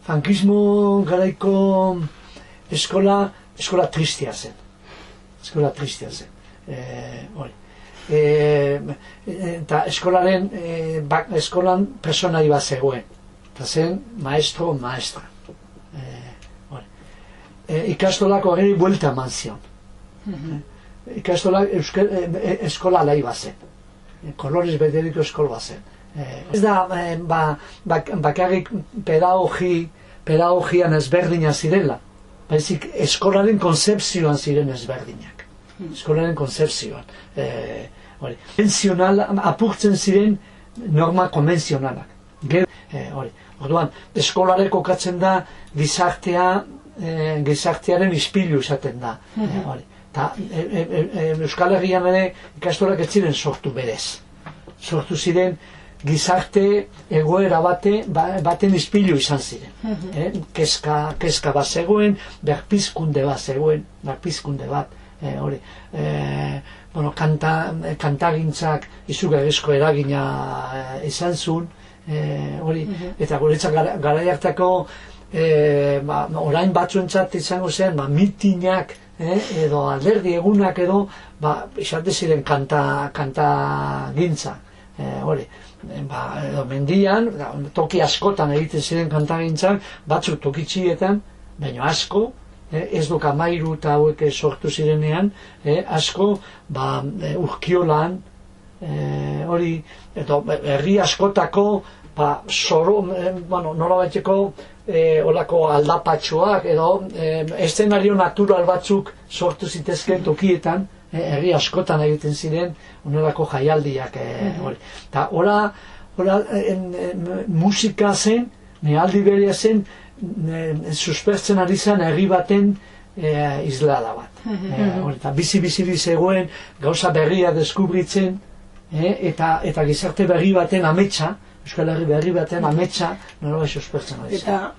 frankismo garaiko eskola tristea zen. Eskola tristea zen. Eta eskolan personai bat zegoen. Eta zen maestro, maestra. Ikastolako ageri buelta eman zion. Ikastolak eskola alai bat zen. Kolorez beteriko eskola bat zen. Ez da bakarrik pedagogian ezberdina zirela. Baizik eskolaren konzepzioan ziren ezberdinak. Eskolaren konzepzioan. Apurtzen ziren norma konvenzionalak. Orduan, eskolare kokatzen da gizartearen ispilu izaten da. Euskal Herrian ere ikastolak ez ziren sortu berez. Sortu ziren gizarte egoera baten ispilu izan ziren. Kezka bat zegoen, berpizkunde bat zegoen, kantagintzak izugarrizko eragina izan zuen, eta guretzat garai hartako orain batzuentzat izango zen mitinak edo alderdi egunak edo izate ziren kantagintza. Edo mendian, toki askotan egiten ziren kantagintzak, batzuk toki txietan, baina asko, ez duk 13 eta hauek sortu zirenean, asko Urkiolan, edo herri askotako nola baiteko olako aldapatxoak edo eszenario natural batzuk sortu zitezken tokietan, herri askotan egiten ziren onelako jaialdiak. Eta hola musika zen, aldi berea zen, suspertzen ari zen herri baten izlada bat. Eta bizi zegoen gauza berria deskubritzen, eta gizarte berri baten ametsa, Euskal Herri berri baten ametsa, nola bai suspertzen ari zen.